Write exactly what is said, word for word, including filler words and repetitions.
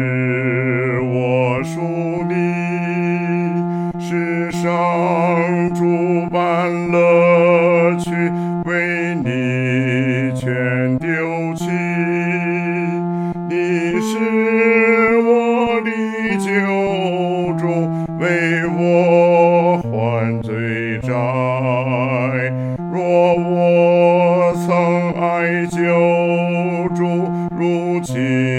我属你，世上诸般乐趣为你全丢弃。你是我的救主，为我还罪债。若我曾爱救主如今